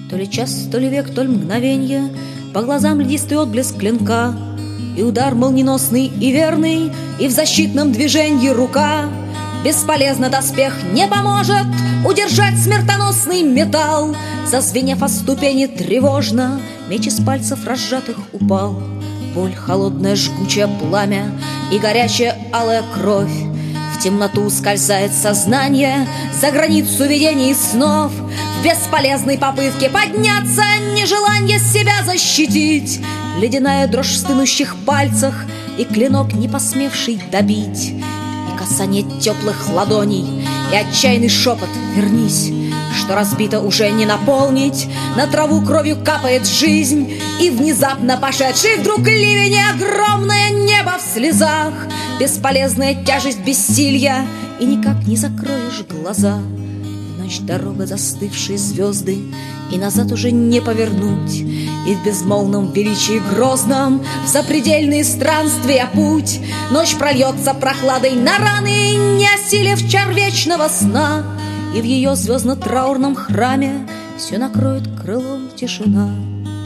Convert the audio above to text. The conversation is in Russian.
То ли час, то ли век, то ли мгновенье, по глазам льдистый отблеск клинка, и удар молниеносный и верный, и в защитном движенье рука. Бесполезно доспех не поможет удержать смертоносный металл. Зазвенев о ступени тревожно, меч из пальцев разжатых упал. Боль, холодное жгучее пламя и горячая алая кровь. В темноту скользает сознание за границу видений и снов. В бесполезной попытке подняться, нежеланье себя защитить, ледяная дрожь в стынущих пальцах и клинок, не посмевший добить, и касание теплых ладоней, и отчаянный шепот «Вернись!», что разбито уже не наполнить. На траву кровью капает жизнь, и внезапно пошедший вдруг ливень, и огромное небо в слезах. Бесполезная тяжесть бессилья, и никак не закроешь глаза. В ночь дорога застывшие звезды, и назад уже не повернуть. И в безмолвном величии грозном в запредельные странствия путь. Ночь прольется прохладой на раны, не осилив чар вечного сна. И в ее звездно-траурном храме все накроет крылом тишина.